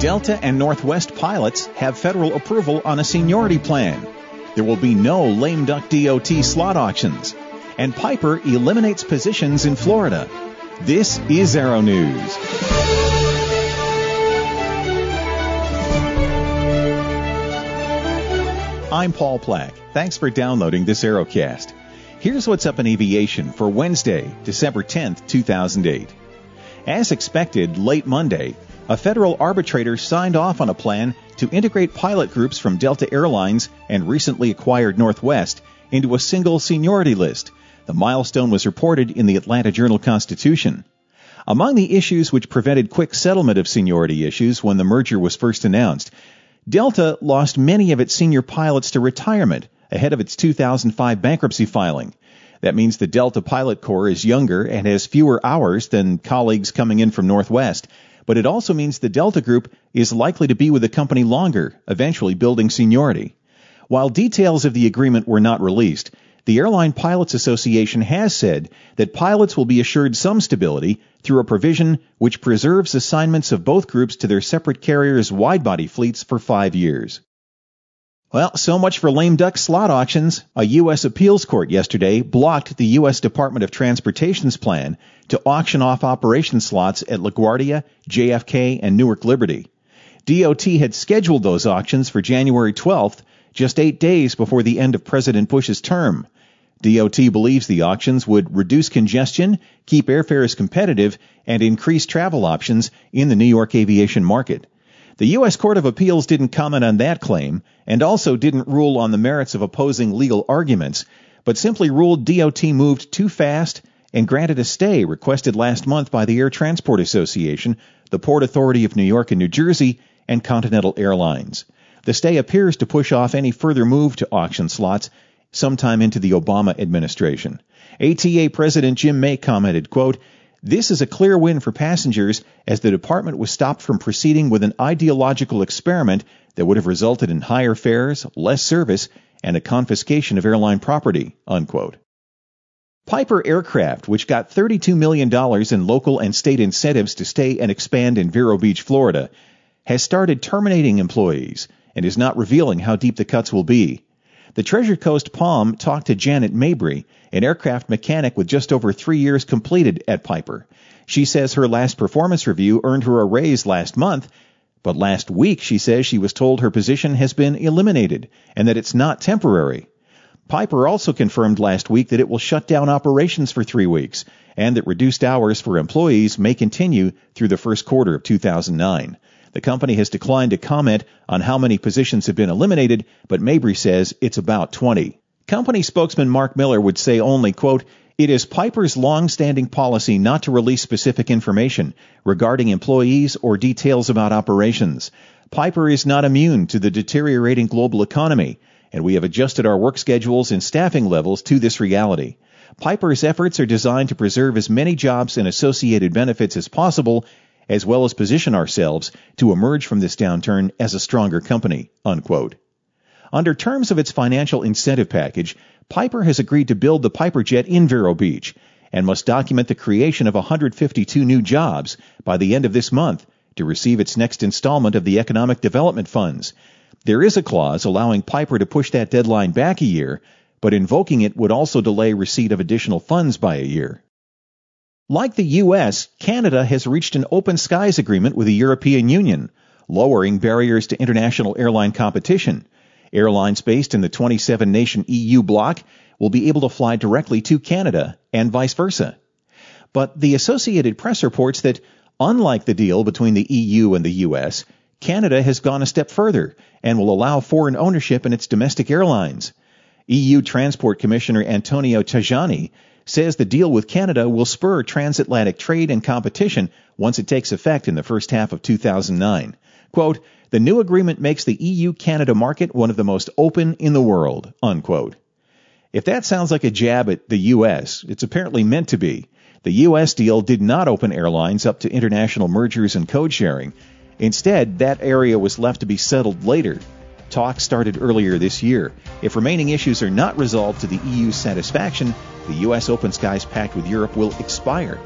Delta and Northwest pilots have federal approval on a seniority plan. There will be no lame duck DOT slot auctions. And Piper eliminates positions in Florida. This is Aero News. I'm Paul Plack. Thanks for downloading this Aerocast. Here's what's up in aviation for Wednesday, December 10th, 2008. As expected, late Monday, a federal arbitrator signed off on a plan to integrate pilot groups from Delta Airlines and recently acquired Northwest into a single seniority list. The milestone was reported in the Atlanta Journal-Constitution. Among the issues which prevented quick settlement of seniority issues when the merger was first announced, Delta lost many of its senior pilots to retirement ahead of its 2005 bankruptcy filing. That means the Delta Pilot Corps is younger and has fewer hours than colleagues coming in from Northwest. But it also means the Delta Group is likely to be with the company longer, eventually building seniority. While details of the agreement were not released, the Airline Pilots Association has said that pilots will be assured some stability through a provision which preserves assignments of both groups to their separate carriers' wide-body fleets for 5 years. Well, so much for lame duck slot auctions. A U.S. appeals court yesterday blocked the U.S. Department of Transportation's plan to auction off operation slots at LaGuardia, JFK, and Newark Liberty. DOT had scheduled those auctions for January 12th, just 8 days before the end of President Bush's term. DOT believes the auctions would reduce congestion, keep airfares competitive, and increase travel options in the New York aviation market. The U.S. Court of Appeals didn't comment on that claim and also didn't rule on the merits of opposing legal arguments, but simply ruled DOT moved too fast and granted a stay requested last month by the Air Transport Association, the Port Authority of New York and New Jersey, and Continental Airlines. The stay appears to push off any further move to auction slots sometime into the Obama administration. ATA President Jim May commented, quote, "This is a clear win for passengers as the department was stopped from proceeding with an ideological experiment that would have resulted in higher fares, less service, and a confiscation of airline property," unquote. Piper Aircraft, which got $32 million in local and state incentives to stay and expand in Vero Beach, Florida, has started terminating employees and is not revealing how deep the cuts will be. The Treasure Coast Palm talked to Janet Mabry, an aircraft mechanic with just over 3 years completed at Piper. She says her last performance review earned her a raise last month, but last week she says she was told her position has been eliminated and that it's not temporary. Piper also confirmed last week that it will shut down operations for 3 weeks and that reduced hours for employees may continue through the first quarter of 2009. The company has declined to comment on how many positions have been eliminated, but Mabry says it's about 20. Company spokesman Mark Miller would say only, quote, "It is Piper's long-standing policy not to release specific information regarding employees or details about operations. Piper is not immune to the deteriorating global economy, and we have adjusted our work schedules and staffing levels to this reality. Piper's efforts are designed to preserve as many jobs and associated benefits as possible, as well as position ourselves to emerge from this downturn as a stronger company," unquote. Under terms of its financial incentive package, Piper has agreed to build the Piper Jet in Vero Beach and must document the creation of 152 new jobs by the end of this month to receive its next installment of the economic development funds. There is a clause allowing Piper to push that deadline back a year, but invoking it would also delay receipt of additional funds by a year. Like the U.S., Canada has reached an open skies agreement with the European Union, lowering barriers to international airline competition. Airlines based in the 27-nation EU bloc will be able to fly directly to Canada and vice versa. But the Associated Press reports that, unlike the deal between the EU and the U.S., Canada has gone a step further and will allow foreign ownership in its domestic airlines. EU Transport Commissioner Antonio Tajani says the deal with Canada will spur transatlantic trade and competition once it takes effect in the first half of 2009. Quote, "The new agreement makes the EU-Canada market one of the most open in the world," unquote. If that sounds like a jab at the U.S., it's apparently meant to be. The U.S. deal did not open airlines up to international mergers and code sharing. Instead, that area was left to be settled later. Talks started earlier this year. If remaining issues are not resolved to the EU's satisfaction, the U.S. Open Skies Pact with Europe will expire.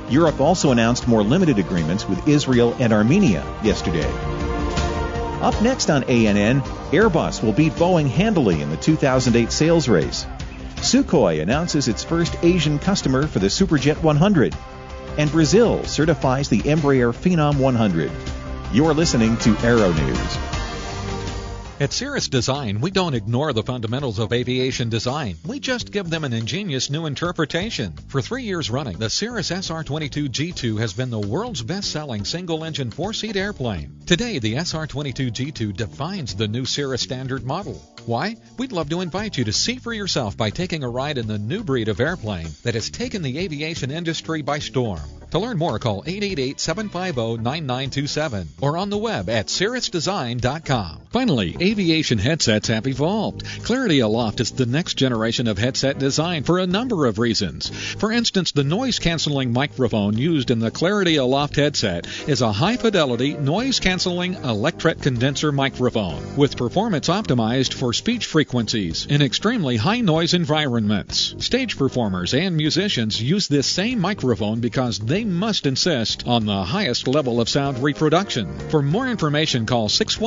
Europe also announced more limited agreements with Israel and Armenia yesterday. Up next on ANN, Airbus will beat Boeing handily in the 2008 sales race. Sukhoi announces its first Asian customer for the Superjet 100. And Brazil certifies the Embraer Phenom 100. You're listening to Aero News. At Cirrus Design, we don't ignore the fundamentals of aviation design. We just give them an ingenious new interpretation. For 3 years running, the Cirrus SR-22G2 has been the world's best-selling single-engine four-seat airplane. Today, the SR-22G2 defines the new Cirrus standard model. Why? We'd love to invite you to see for yourself by taking a ride in the new breed of airplane that has taken the aviation industry by storm. To learn more, call 888-750-9927 or on the web at cirrusdesign.com. Finally, aviation headsets have evolved. Clarity Aloft is the next generation of headset design for a number of reasons. For instance, the noise-canceling microphone used in the Clarity Aloft headset is a high-fidelity, noise-canceling electret condenser microphone with performance optimized for speech frequencies in extremely high-noise environments. Stage performers and musicians use this same microphone because they must insist on the highest level of sound reproduction. For more information, call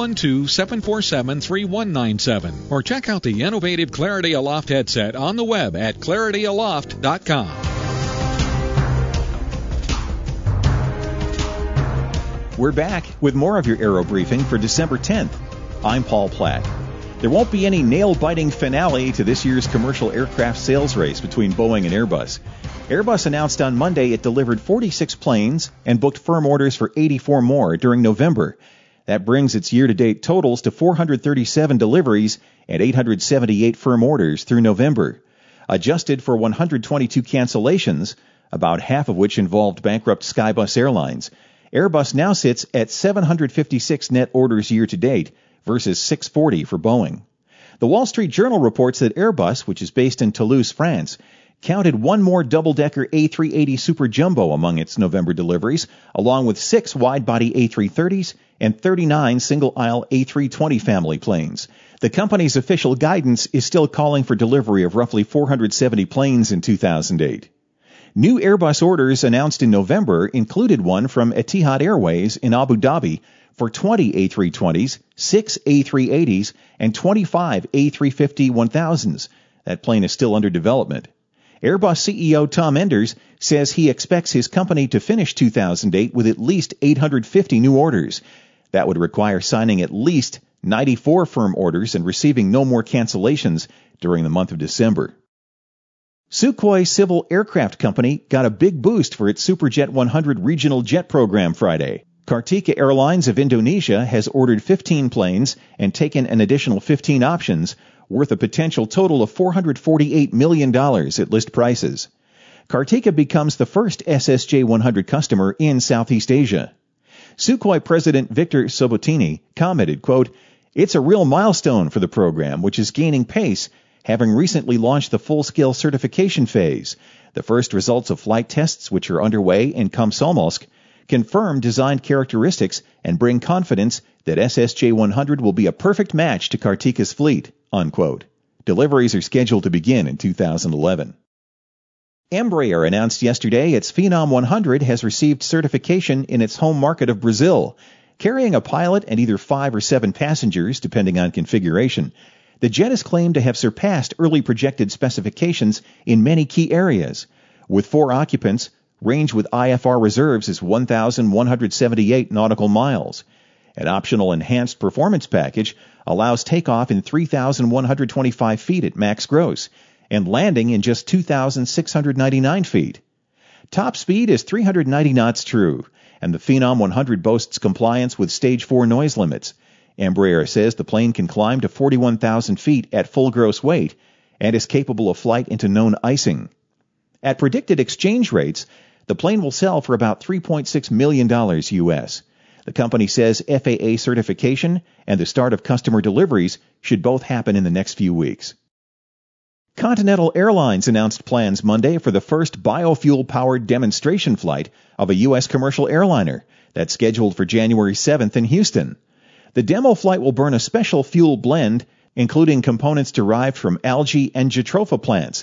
612-747-3197 or check out the innovative Clarity Aloft headset on the web at clarityaloft.com. We're back with more of your Aero Briefing for December 10th. I'm Paul Platt. There won't be any nail-biting finale to this year's commercial aircraft sales race between Boeing and Airbus. Airbus announced on Monday it delivered 46 planes and booked firm orders for 84 more during November. That brings its year-to-date totals to 437 deliveries and 878 firm orders through November. Adjusted for 122 cancellations, about half of which involved bankrupt Skybus Airlines, Airbus now sits at 756 net orders year-to-date versus 640 for Boeing. The Wall Street Journal reports that Airbus, which is based in Toulouse, France, counted one more double-decker A380 Super Jumbo among its November deliveries, along with 6 wide-body A330s and 39 single-aisle A320 family planes. The company's official guidance is still calling for delivery of roughly 470 planes in 2008. New Airbus orders announced in November included one from Etihad Airways in Abu Dhabi for 20 A320s, 6 A380s, and 25 A350-1000s. That plane is still under development. Airbus CEO Tom Enders says he expects his company to finish 2008 with at least 850 new orders. That would require signing at least 94 firm orders and receiving no more cancellations during the month of December. Sukhoi Civil Aircraft Company got a big boost for its Superjet 100 regional jet program Friday. Kartika Airlines of Indonesia has ordered 15 planes and taken an additional 15 options, worth a potential total of $448 million at list prices. Kartika becomes the first SSJ 100 customer in Southeast Asia. Sukhoi President Victor Sobotini commented, quote, "It's a real milestone for the program, which is gaining pace, having recently launched the full-scale certification phase. The first results of flight tests, which are underway in Komsomolsk, confirm design characteristics and bring confidence that SSJ 100 will be a perfect match to Kartika's fleet," unquote. Deliveries are scheduled to begin in 2011. Embraer announced yesterday its Phenom 100 has received certification in its home market of Brazil. Carrying a pilot and either 5 or 7 passengers, depending on configuration, the jet is claimed to have surpassed early projected specifications in many key areas. With 4 occupants, range with IFR reserves is 1,178 nautical miles. An optional enhanced performance package allows takeoff in 3,125 feet at max gross and landing in just 2,699 feet. Top speed is 390 knots true, and the Phenom 100 boasts compliance with Stage 4 noise limits. Embraer says the plane can climb to 41,000 feet at full gross weight and is capable of flight into known icing. At predicted exchange rates, the plane will sell for about $3.6 million U.S. The company says FAA certification and the start of customer deliveries should both happen in the next few weeks. Continental Airlines announced plans Monday for the first biofuel-powered demonstration flight of a U.S. commercial airliner that's scheduled for January 7th in Houston. The demo flight will burn a special fuel blend, including components derived from algae and jatropha plants,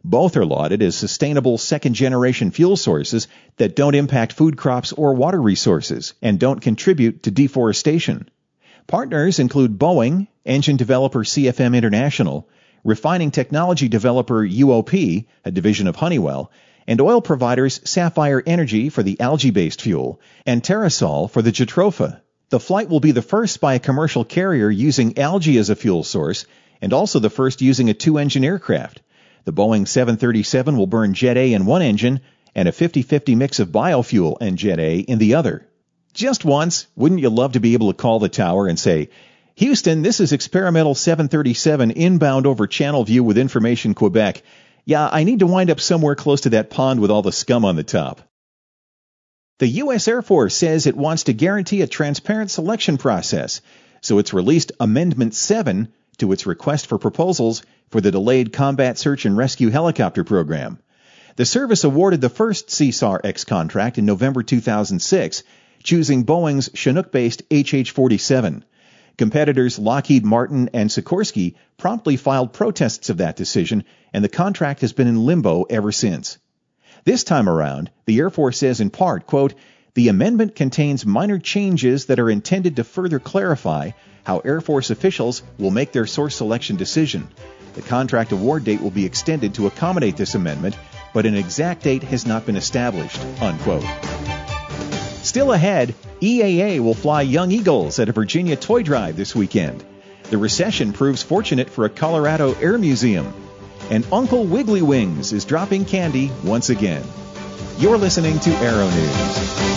Both are lauded as sustainable second-generation fuel sources that don't impact food crops or water resources and don't contribute to deforestation. Partners include Boeing, engine developer CFM International, refining technology developer UOP, a division of Honeywell, and oil providers Sapphire Energy for the algae-based fuel and Terrasol for the Jatropha. The flight will be the first by a commercial carrier using algae as a fuel source and also the first using a two-engine aircraft. The Boeing 737 will burn Jet A in one engine and a 50-50 mix of biofuel and Jet A in the other. Just once, wouldn't you love to be able to call the tower and say, "Houston, this is experimental 737 inbound over Channelview with information Quebec. Yeah, I need to wind up somewhere close to that pond with all the scum on the top." The U.S. Air Force says it wants to guarantee a transparent selection process, so it's released Amendment 7 to its request for proposals for the delayed Combat Search and Rescue Helicopter program. The service awarded the first CSAR-X contract in November 2006, choosing Boeing's Chinook-based HH-47. Competitors Lockheed Martin and Sikorsky promptly filed protests of that decision, and the contract has been in limbo ever since. This time around, the Air Force says in part, quote, "The amendment contains minor changes that are intended to further clarify how Air Force officials will make their source selection decision. The contract award date will be extended to accommodate this amendment, but an exact date has not been established," unquote. Still ahead, EAA will fly Young Eagles at a Virginia toy drive this weekend. The recession proves fortunate for a Colorado Air Museum. And Uncle Wiggly Wings is dropping candy once again. You're listening to Aero News.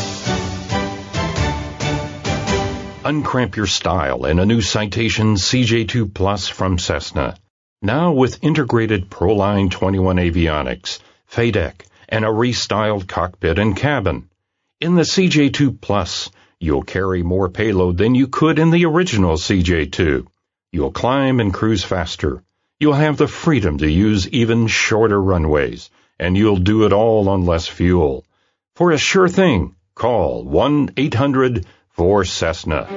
Uncramp your style in a new Citation CJ2 Plus from Cessna. Now with integrated Proline 21 avionics, FADEC, and a restyled cockpit and cabin. In the CJ2 Plus, you'll carry more payload than you could in the original CJ2. You'll climb and cruise faster. You'll have the freedom to use even shorter runways, and you'll do it all on less fuel. For a sure thing, call 1-800-4CESSNA.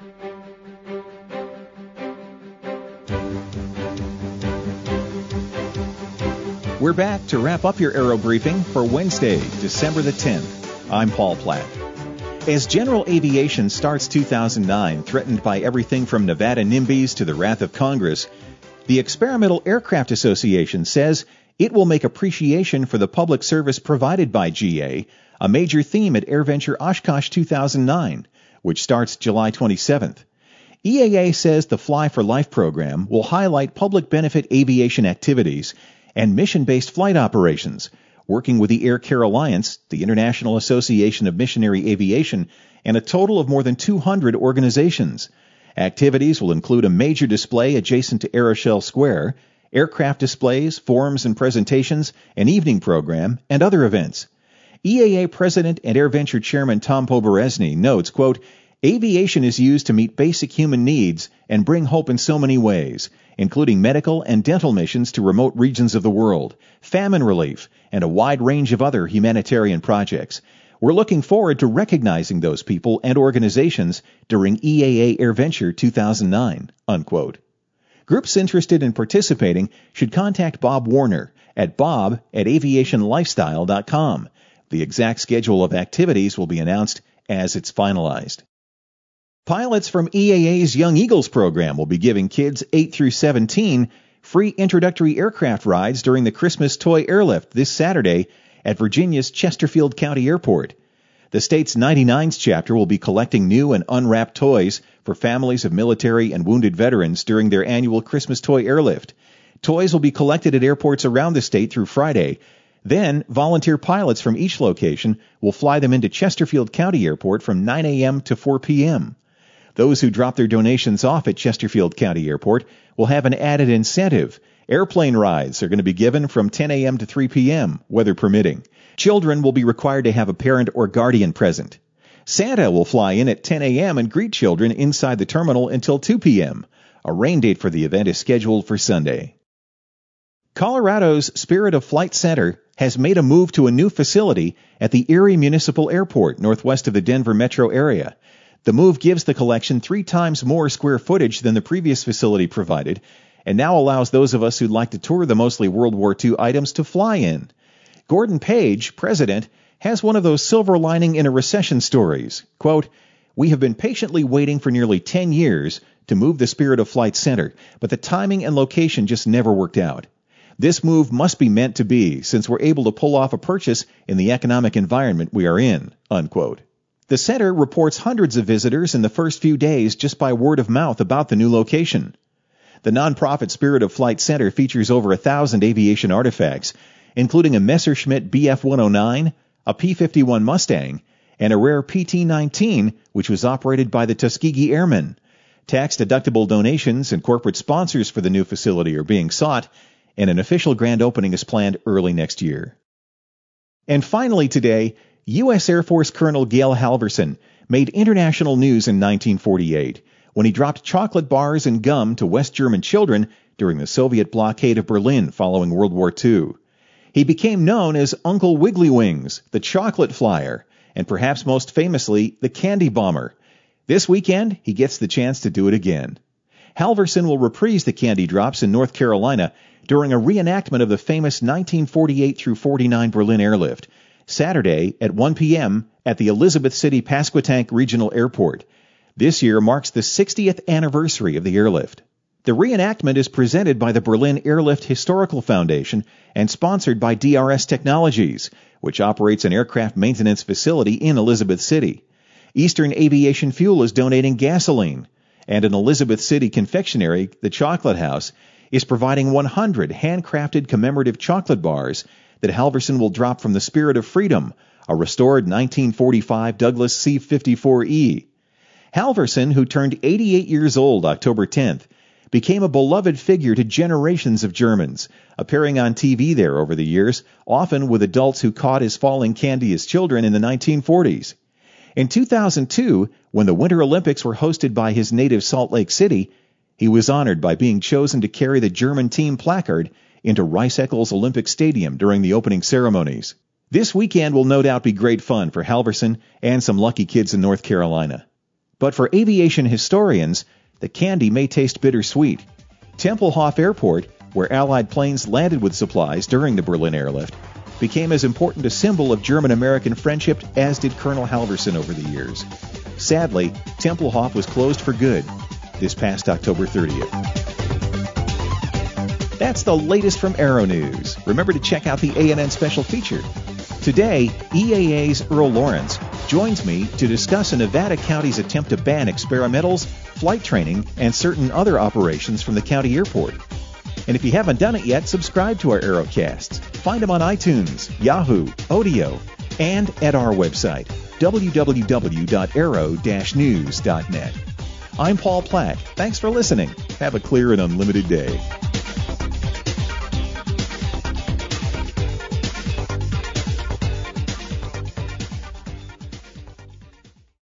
We're back to wrap up your Aero Briefing for Wednesday, December the 10th. I'm Paul Platt. As general aviation starts 2009 threatened by everything from Nevada NIMBYs to the wrath of Congress, the Experimental Aircraft Association says it will make appreciation for the public service provided by GA a major theme at AirVenture Oshkosh 2009, which starts July 27th. EAA says the Fly for Life program will highlight public benefit aviation activities and mission-based flight operations, working with the Air Care Alliance, the International Association of Missionary Aviation, and a total of more than 200 organizations. Activities will include a major display adjacent to Aeroshell Square, aircraft displays, forums and presentations, an evening program, and other events. EAA President and AirVenture Chairman Tom Poberezny notes, quote, "Aviation is used to meet basic human needs and bring hope in so many ways, including medical and dental missions to remote regions of the world, famine relief, and a wide range of other humanitarian projects. We're looking forward to recognizing those people and organizations during EAA AirVenture 2009, unquote. Groups interested in participating should contact Bob Warner at bob@aviationlifestyle.com. The exact schedule of activities will be announced as it's finalized. Pilots from EAA's Young Eagles program will be giving kids 8 through 17 free introductory aircraft rides during the Christmas Toy Airlift this Saturday at Virginia's Chesterfield County Airport. The state's 99s chapter will be collecting new and unwrapped toys for families of military and wounded veterans during their annual Christmas Toy Airlift. Toys will be collected at airports around the state through Friday. Then, volunteer pilots from each location will fly them into Chesterfield County Airport from 9 a.m. to 4 p.m. Those who drop their donations off at Chesterfield County Airport will have an added incentive. Airplane rides are going to be given from 10 a.m. to 3 p.m., weather permitting. Children will be required to have a parent or guardian present. Santa will fly in at 10 a.m. and greet children inside the terminal until 2 p.m. A rain date for the event is scheduled for Sunday. Colorado's Spirit of Flight Center has made a move to a new facility at the Erie Municipal Airport northwest of the Denver metro area. The move gives the collection 3 times more square footage than the previous facility provided and now allows those of us who'd like to tour the mostly World War II items to fly in. Gordon Page, president, has one of those silver lining in a recession stories. Quote, "We have been patiently waiting for nearly 10 years to move the Spirit of Flight Center, but the timing and location just never worked out. This move must be meant to be, since we're able to pull off a purchase in the economic environment we are in." Unquote. The center reports hundreds of visitors in the first few days just by word of mouth about the new location. The nonprofit Spirit of Flight Center features over 1,000 aviation artifacts, including a Messerschmitt Bf-109, a P-51 Mustang, and a rare PT-19, which was operated by the Tuskegee Airmen. Tax-deductible donations and corporate sponsors for the new facility are being sought, and an official grand opening is planned early next year. And finally today, U.S. Air Force Colonel Gale Halvorsen made international news in 1948 when he dropped chocolate bars and gum to West German children during the Soviet blockade of Berlin following World War II. He became known as Uncle Wiggly Wings, the chocolate flyer, and perhaps most famously, the candy bomber. This weekend, he gets the chance to do it again. Halvorsen will reprise the candy drops in North Carolina during a reenactment of the famous 1948 through 49 Berlin airlift, Saturday at 1 p.m. at the Elizabeth City Pasquotank Regional Airport. This year marks the 60th anniversary of the airlift. The reenactment is presented by the Berlin Airlift Historical Foundation and sponsored by DRS Technologies, which operates an aircraft maintenance facility in Elizabeth City. Eastern Aviation Fuel is donating gasoline, and an Elizabeth City confectionery, the Chocolate House, is providing 100 handcrafted commemorative chocolate bars that Halvorsen will drop from the Spirit of Freedom, a restored 1945 Douglas C-54E. Halvorsen, who turned 88 years old October 10th, became a beloved figure to generations of Germans, appearing on TV there over the years, often with adults who caught his falling candy as children in the 1940s. In 2002, when the Winter Olympics were hosted by his native Salt Lake City, he was honored by being chosen to carry the German team placard into Rice-Eccles Olympic Stadium during the opening ceremonies. This weekend will no doubt be great fun for Halvorsen and some lucky kids in North Carolina. But for aviation historians, the candy may taste bittersweet. Tempelhof Airport, where Allied planes landed with supplies during the Berlin airlift, became as important a symbol of German-American friendship as did Colonel Halvorsen over the years. Sadly, Tempelhof was closed for good this past October 30th. That's the latest from Aero News. Remember to check out the ANN special feature. Today, EAA's Earl Lawrence joins me to discuss a Nevada county's attempt to ban experimentals, flight training, and certain other operations from the county airport. And if you haven't done it yet, subscribe to our Aerocasts. Find them on iTunes, Yahoo, Odeo, and at our website, www.aero-news.net. I'm Paul Platt. Thanks for listening. Have a clear and unlimited day.